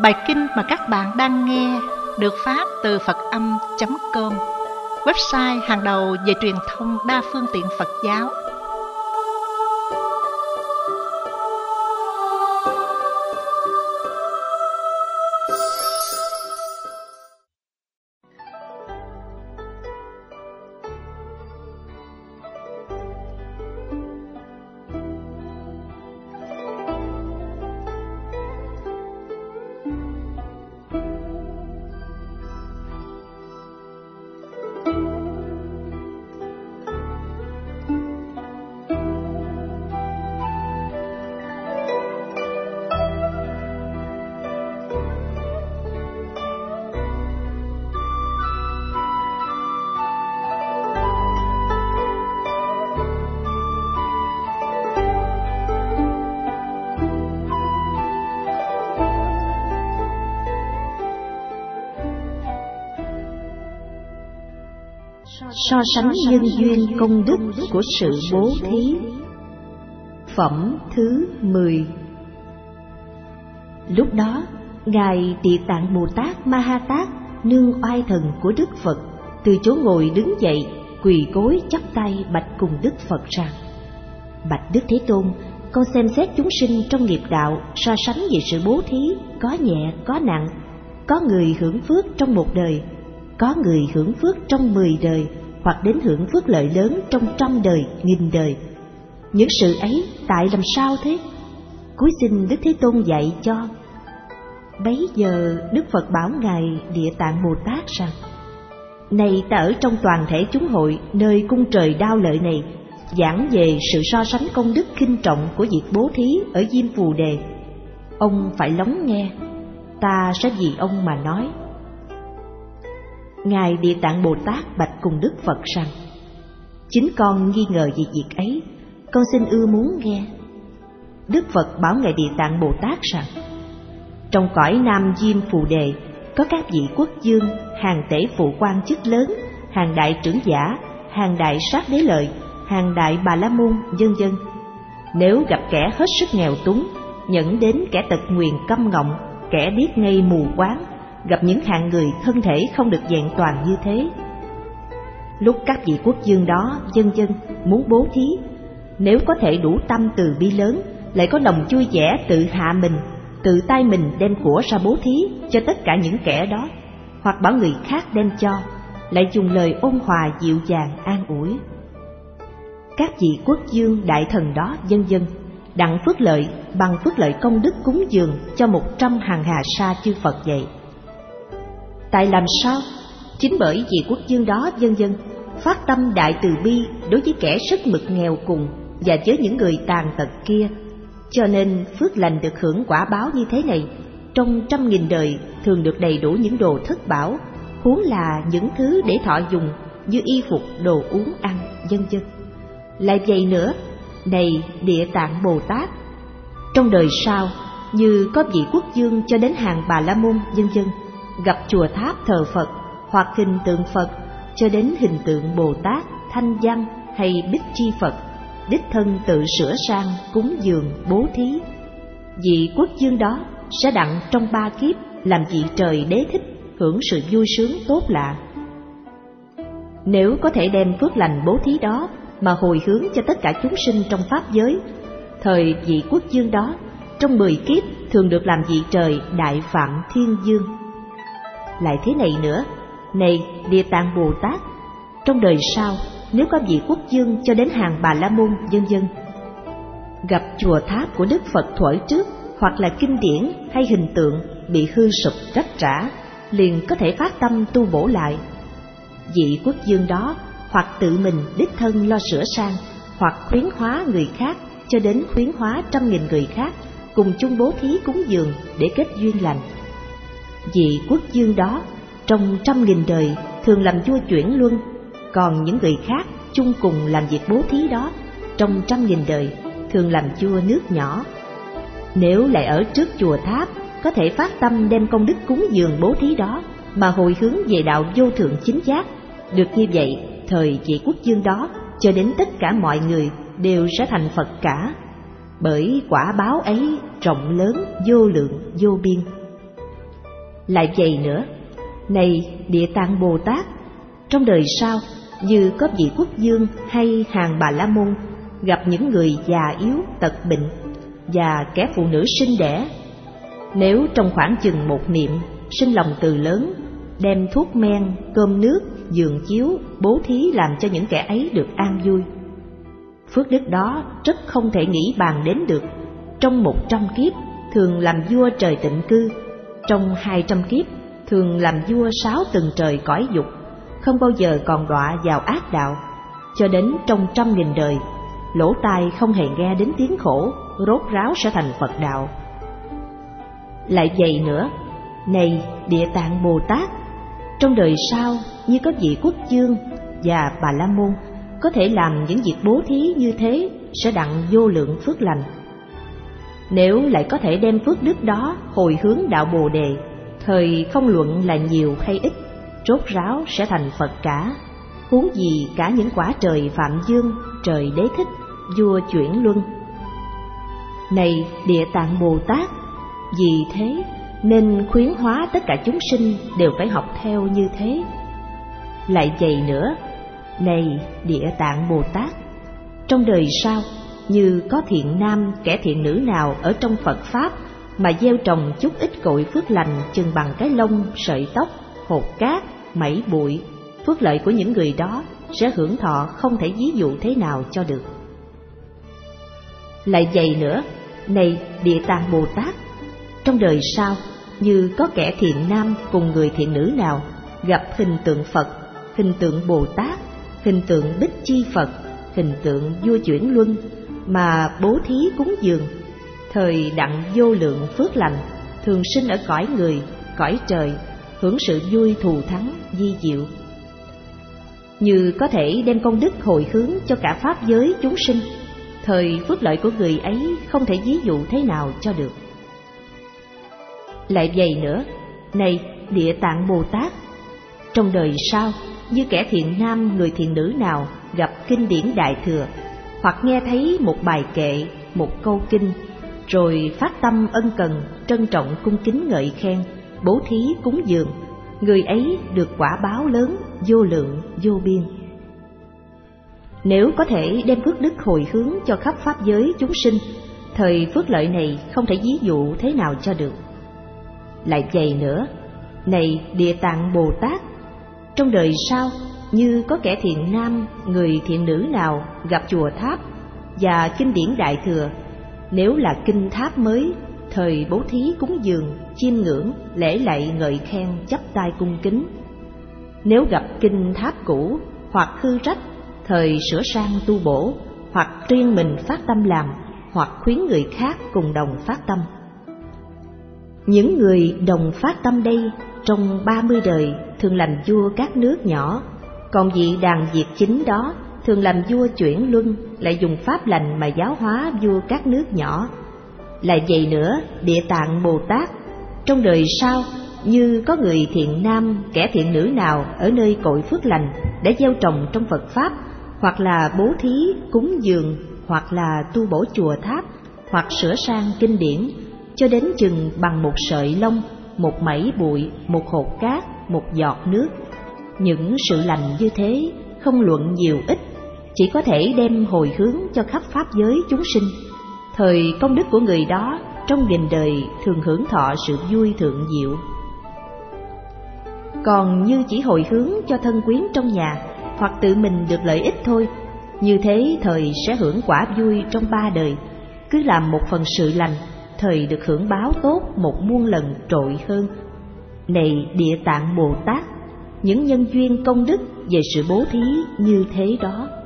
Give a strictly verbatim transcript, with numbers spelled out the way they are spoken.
Bài kinh mà các bạn đang nghe được phát từ Phật âm chấm com, website hàng đầu về truyền thông đa phương tiện Phật giáo. So sánh nhân duyên công đức của sự bố thí. Phẩm thứ mười. Lúc đó, Ngài Địa Tạng Bồ Tát Ma Ha Tát, nương oai thần của Đức Phật, từ chỗ ngồi đứng dậy, quỳ gối chắp tay bạch cùng Đức Phật rằng: Bạch Đức Thế Tôn, con xem xét chúng sinh trong nghiệp đạo, so sánh về sự bố thí, có nhẹ, có nặng. Có người hưởng phước trong một đời, có người hưởng phước trong mười đời, hoặc đến hưởng phước lợi lớn trong trăm đời, nghìn đời. Những sự ấy tại làm sao thế? Cúi xin Đức Thế Tôn dạy cho. Bấy giờ Đức Phật bảo Ngài Địa Tạng Bồ Tát rằng: Này ta ở trong toàn thể chúng hội nơi cung trời Đao Lợi này, giảng về sự so sánh công đức kinh trọng của việc bố thí ở Diêm Phù Đề. Ông phải lắng nghe, ta sẽ vì ông mà nói. Ngài Địa Tạng Bồ Tát bạch cùng Đức Phật rằng: Chính con nghi ngờ về việc ấy, con xin ưa muốn nghe. Đức Phật bảo Ngài Địa Tạng Bồ Tát rằng: Trong cõi Nam Diêm Phù Đề có các vị quốc vương, hàng tể phụ quan chức lớn, hàng đại trưởng giả, hàng đại sát đế lợi, hàng đại bà la môn, vân vân. Nếu gặp kẻ hết sức nghèo túng, nhẫn đến kẻ tật nguyền câm ngọng, kẻ điếc ngây mù quáng, gặp những hạng người thân thể không được vẹn toàn như thế, lúc các vị quốc vương đó vân vân muốn bố thí, nếu có thể đủ tâm từ bi lớn, lại có lòng vui vẻ tự hạ mình, tự tay mình đem của ra bố thí cho tất cả những kẻ đó, hoặc bảo người khác đem cho, lại dùng lời ôn hòa dịu dàng an ủi. Các vị quốc vương đại thần đó vân vân đặng phước lợi bằng phước lợi công đức cúng dường cho một trăm hàng hà sa chư Phật vậy. Tại làm sao? Chính bởi vị quốc vương đó vân vân phát tâm đại từ bi đối với kẻ rất mực nghèo cùng và với những người tàn tật kia, cho nên phước lành được hưởng quả báo như thế này trong trăm nghìn đời thường được đầy đủ những đồ thất bảo, huống là những thứ để thọ dùng như y phục, đồ uống ăn, vân vân. Lại vậy nữa, này Địa Tạng Bồ Tát, trong đời sau như có vị quốc vương cho đến hàng bà la môn vân vân gặp chùa tháp thờ Phật hoặc hình tượng Phật, cho đến hình tượng Bồ Tát, Thanh Văn hay Bích Chi Phật, đích thân tự sửa sang cúng dường bố thí, vị quốc vương đó sẽ đặng trong ba kiếp làm vị trời đế thích, hưởng sự vui sướng tốt lạ. Nếu có thể đem phước lành bố thí đó mà hồi hướng cho tất cả chúng sinh trong pháp giới, thời vị quốc vương đó trong mười kiếp thường được làm vị trời Đại Phạm Thiên Dương. Lại thế này nữa, này Địa Tạng Bồ Tát, trong đời sau nếu có vị quốc vương cho đến hàng bà la môn vân vân gặp chùa tháp của Đức Phật thuở trước, hoặc là kinh điển hay hình tượng bị hư sụp rách rã, liền có thể phát tâm tu bổ lại. Vị quốc vương đó hoặc tự mình đích thân lo sửa sang, hoặc khuyến hóa người khác cho đến khuyến hóa trăm nghìn người khác cùng chung bố thí cúng dường để kết duyên lành. Vị quốc vương đó trong trăm nghìn đời thường làm vua chuyển luân, còn những người khác chung cùng làm việc bố thí đó trong trăm nghìn đời thường làm vua nước nhỏ. Nếu lại ở trước chùa tháp có thể phát tâm đem công đức cúng dường bố thí đó mà hồi hướng về đạo vô thượng chính giác, được như vậy thời vị quốc vương đó cho đến tất cả mọi người đều sẽ thành Phật cả, bởi quả báo ấy rộng lớn vô lượng vô biên. Lại vậy nữa, này Địa Tạng Bồ Tát, trong đời sau như có vị quốc vương hay hàng Bà La Môn gặp những người già yếu tật bệnh và kẻ phụ nữ sinh đẻ, nếu trong khoảng chừng một niệm sinh lòng từ lớn, đem thuốc men, cơm nước, giường chiếu, bố thí làm cho những kẻ ấy được an vui, phước đức đó rất không thể nghĩ bàn đến được. Trong một trăm kiếp thường làm vua trời Tịnh Cư, trong hai trăm kiếp thường làm vua sáu tầng trời cõi dục, không bao giờ còn đọa vào ác đạo, cho đến trong trăm nghìn đời, lỗ tai không hề nghe đến tiếng khổ, rốt ráo sẽ thành Phật đạo. Lại vậy nữa, này Địa Tạng Bồ Tát, trong đời sau như có vị quốc vương và Bà La Môn có thể làm những việc bố thí như thế, sẽ đặng vô lượng phước lành. Nếu lại có thể đem phước đức đó hồi hướng đạo Bồ Đề, thời không luận là nhiều hay ít, rốt ráo sẽ thành Phật cả, huống gì cả những quả trời Phạm Dương, trời Đế Thích, vua chuyển luân. Này Địa Tạng Bồ Tát, vì thế nên khuyến hóa tất cả chúng sinh đều phải học theo như thế. Lại vậy nữa, này Địa Tạng Bồ Tát, trong đời sau như có thiện nam kẻ thiện nữ nào ở trong Phật Pháp mà gieo trồng chút ít cội phước lành chừng bằng cái lông, sợi tóc, hột cát, mẩy bụi, phước lợi của những người đó sẽ hưởng thọ không thể ví dụ thế nào cho được. Lại vậy nữa, này Địa Tạng Bồ Tát, trong đời sau như có kẻ thiện nam cùng người thiện nữ nào gặp hình tượng Phật, hình tượng Bồ Tát, hình tượng Bích Chi Phật, hình tượng vua chuyển luân mà bố thí cúng dường, thời đặng vô lượng phước lành, thường sinh ở cõi người, cõi trời, hưởng sự vui thù thắng vi diệu. Như có thể đem công đức hồi hướng cho cả pháp giới chúng sinh, thời phước lợi của người ấy không thể ví dụ thế nào cho được. Lại vậy nữa, này Địa Tạng Bồ Tát, trong đời sau như kẻ thiện nam người thiện nữ nào gặp kinh điển Đại Thừa, hoặc nghe thấy một bài kệ, một câu kinh, rồi phát tâm ân cần, trân trọng cung kính ngợi khen, bố thí cúng dường, người ấy được quả báo lớn, vô lượng, vô biên. Nếu có thể đem phước đức hồi hướng cho khắp pháp giới chúng sinh, thời phước lợi này không thể ví dụ thế nào cho được. Lại vậy nữa, này Địa Tạng Bồ Tát, trong đời sau như có kẻ thiện nam người thiện nữ nào gặp chùa tháp và kinh điển Đại Thừa, nếu là kinh tháp mới, thời bố thí cúng dường, chiêm ngưỡng, lễ lạy ngợi khen, chắp tay cung kính. Nếu gặp kinh tháp cũ hoặc hư rách, thời sửa sang tu bổ, hoặc riêng mình phát tâm làm, hoặc khuyến người khác cùng đồng phát tâm. Những người đồng phát tâm đây trong ba mươi đời thường làm vua các nước nhỏ, còn vị đàn Việt chính đó thường làm vua chuyển luân, lại dùng pháp lành mà giáo hóa vua các nước nhỏ. Lại vậy nữa, Địa Tạng Bồ Tát, trong đời sau như có người thiện nam kẻ thiện nữ nào ở nơi cội phước lành đã gieo trồng trong Phật Pháp, hoặc là bố thí cúng dường, hoặc là tu bổ chùa tháp, hoặc sửa sang kinh điển, cho đến chừng bằng một sợi lông, một mẩy bụi, một hột cát, một giọt nước. Những sự lành như thế không luận nhiều ít, chỉ có thể đem hồi hướng cho khắp pháp giới chúng sinh, thời công đức của người đó trong nghìn đời thường hưởng thọ sự vui thượng diệu. Còn như chỉ hồi hướng cho thân quyến trong nhà, hoặc tự mình được lợi ích thôi, như thế thời sẽ hưởng quả vui trong ba đời. Cứ làm một phần sự lành, thời được hưởng báo tốt một muôn lần trội hơn. Này Địa Tạng Bồ Tát, những nhân duyên công đức về sự bố thí như thế đó